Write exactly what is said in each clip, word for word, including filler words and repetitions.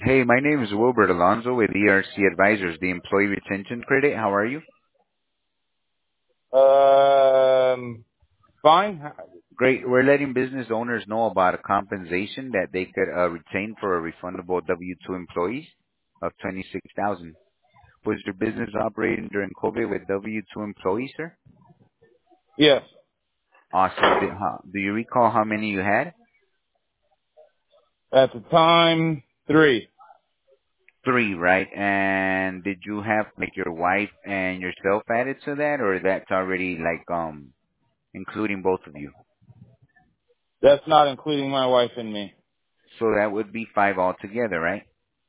Hey, my name is Wilbert Alonzo with E R C Advisors, the Employee Retention Credit. How are you? Um, fine. Great. We're letting business owners know about a compensation that they could uh, retain for a refundable W two employees of twenty-six thousand dollars. Was your business operating during COVID with W two employees, sir? Yes. Awesome. Did, huh, do you recall how many you had? At the time, three. Three, right? And did you have like your wife and yourself added to that, or that's already like um including both of you? That's not including my wife and me. So that would be five altogether, right?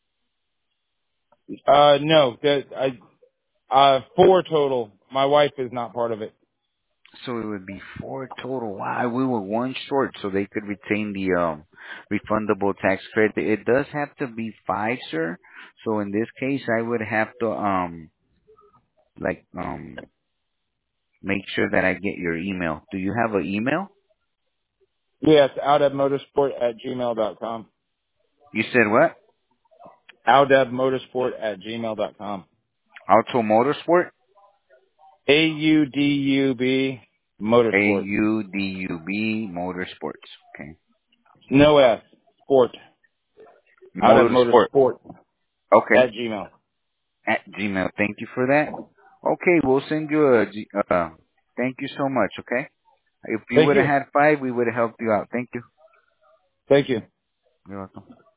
Uh, no. That I uh four total. My wife is not part of it. So it would be four total. Wow, we were one short, so they could retain the um refundable tax credit. It does have to be five, sir. So in this case, I would have to um like um make sure that I get your email. Do you have an email? Yes. Motorsport at gmail dot com. You said what? Motorsport at gmail dot com. Auto Motorsport. A U D U B A Motorsport. U D U B Motorsports. Okay. No S. Sport. Motorsport. Motorsport Okay. at Gmail. At Gmail. Thank you for that. Okay, we'll send you a. G- Uh, thank you so much. Okay. If you Thank would have you. had five, we would have helped you out. Thank you. Thank you. You're welcome.